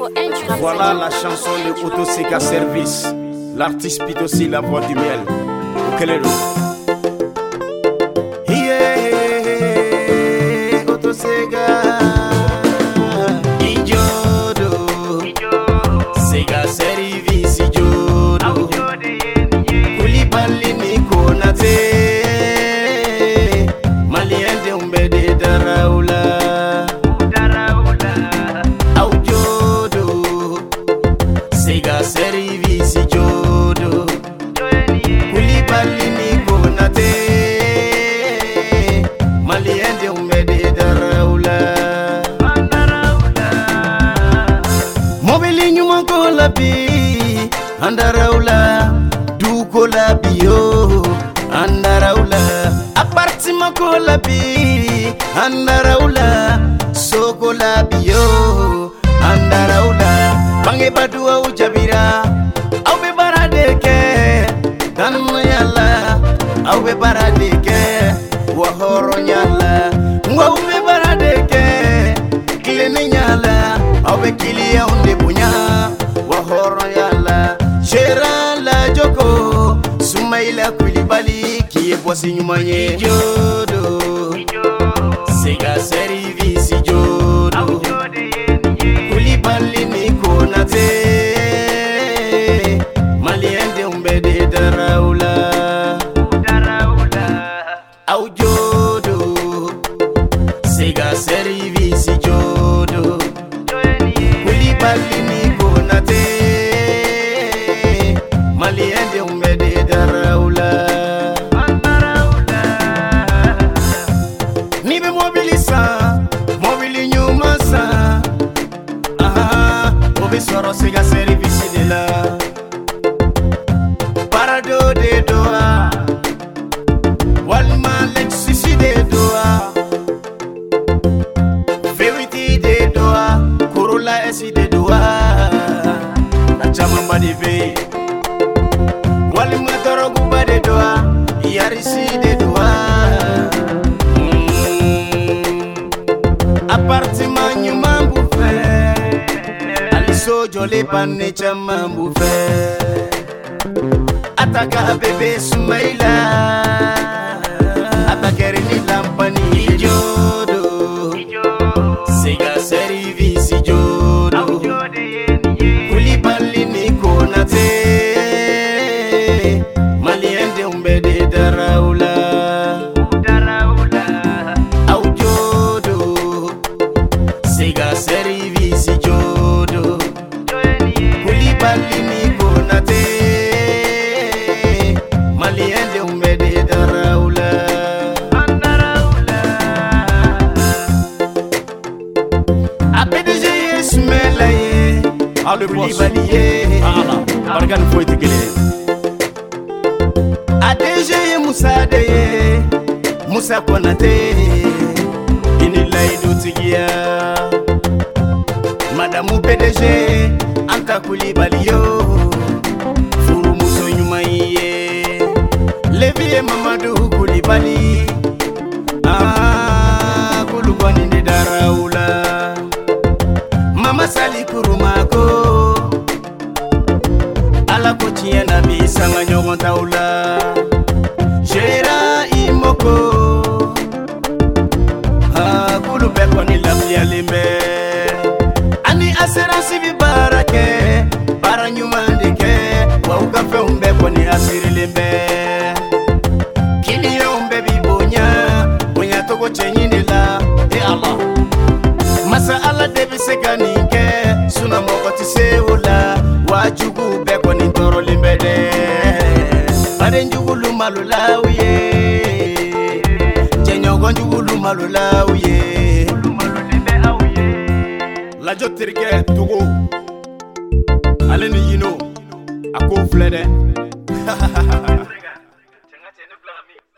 Voilà la chanson de Otto Sega Service. L'artiste pite aussi la voix du miel. Ukelele. Yeah, Otto Sega. Ijodo. Sega Service Ijodo. Koulibaly ni Konate. Malien de umbede daraula. Sega Service Ijodo. Koulibaly ni Konate. Malien de umbede daraula. Mobili nyuma ko labi andaraula. Duko labi yo andaraula. Apartment ko labi andaraula. Soko labi yo andaraula. Bange badua ujabira au be baradeke dan yalla au be baradeke wa horo nyalla ngwa be baradeke kilene nyalla au be kilia onde bunya wa horo yalla shera la joko Sumaila Koulibaly qui boisi nyumanye Ijodo Sega Service Ijodo Koulibaly ni Konate Malien de umbede daraula au Ijodo Sega Service Ijodo Koulibaly ni Konate Malien de umbede daraula ni be mobilisa mobili nyuma sa Soro Sega Service de la Parado de Doha Walma Lexisi de Doha Verity de Doha Corolla SI de Doha Nachamamba de V Walma Toroguba de Doha Yarisi de Doha Appartement Nyumambu So jole panne chamambu fe Ataka bebe Sumaila Atakere ni lampani Ijodo Sega Service Ijodo Koulibaly ni Konate Malien de umbede daraula au Ijodo Sega Service Ijodo Koulibaly ni Konate Malien de umbede daraula APDG Ismaila ye Koulibaly ye Bargan foi tikele ADG Moussa de ye Moussa Konate Inilaidu tigia Madame PDG Anta Koulibaly yo Furu muso nyuma ye Levi Mamadou Koulibaly Kulugwani de daraula Mama Sali Kurumako Ala kochie na bisanga nyogon taula Gera Imoko Kulubeko ni labia limbe Assurance vi barake bara nyumandike wa ukafe umbeko ni asirilimbe kili umbe bibonya bonya togo chenyinila Allah masa Allah debi sekanike suna mokoti seula wajugu beko ni toro limbede bare njugulu malulawiye chenyogo njugulu malulawiye La jotirike Togo Aleni yino Ako flede